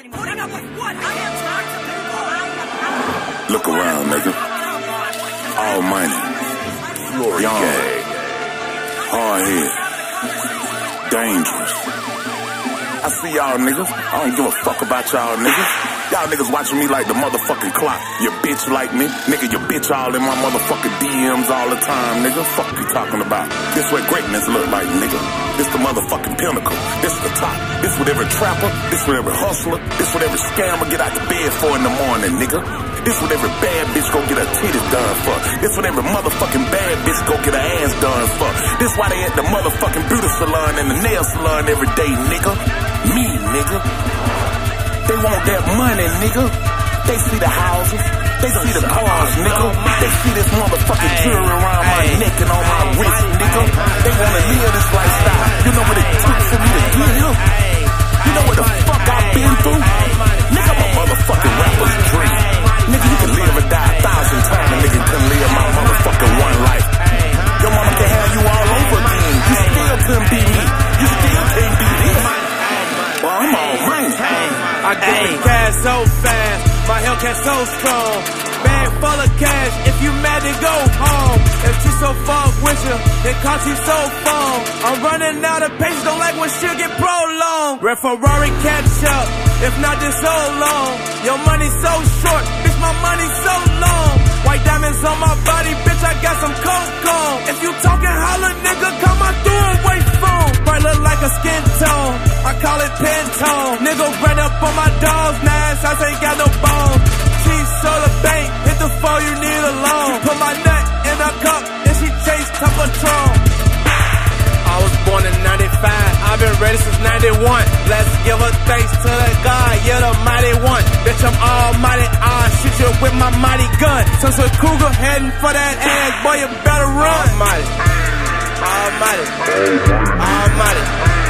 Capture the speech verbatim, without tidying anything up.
anymore. Putting up with what? I am tired of people. Look around, nigga. All money. Young. Hard head. Dangerous. I see y'all niggas. I don't give a fuck about y'all niggas. Y'all niggas watching me like the motherfucking clock. Your bitch like me. Nigga, your bitch all in my motherfucking D Ms all the time, nigga. Fuck you talking about. This what greatness look like, nigga. This the motherfucking pinnacle. This the top. This what every trapper. This what every hustler. This what every scammer get out the bed for in the morning, nigga. This what every bad bitch go get her titties done for. This what every motherfucking bad bitch go get her ass done for. This why they at the motherfucking beauty salon and the nail salon every day, nigga. Me, nigga. They want that money, nigga. They see the houses. They see the cars, nigga. They see this motherfucking jewelry around my neck and on my wrist, nigga. They wanna live this lifestyle. You know what it took for me to get here? You know what the fuck I've been through? Nigga, I'm a motherfucking rapper's dream. Nigga, you can live or die a thousand times. A nigga couldn't live my motherfucking one life. Your mama can have you all over again. You still couldn't be me. You still can't be this. Well, I'm all money. I get the cash so fast, my Hellcat so strong. Bag full of cash, if you mad then go home. If she so fuck with you, then cause you so phone. I'm running out of patience, don't like when shit get prolonged. Red Ferrari catch up, if not then so long. Your money so short, bitch my money so long. White diamonds on my body, bitch I got some coke on. If you talking holler nigga, come on through a wait phone. Might look like a skin tone, I call it Pantone. Nigga ran up on my dog's ass, I ain't got no bone. Cheese soda bank, hit the phone, you need a loan. She put my nut in her cup, and she chased her Patron. I was born in ninety-five, I've been ready since ninety-one. Let's give a thanks to the God, you're the mighty one. Bitch, I'm almighty, I'll shoot you with my mighty gun. Since a cougar heading for that ass, boy, you better run. Almighty, almighty, almighty.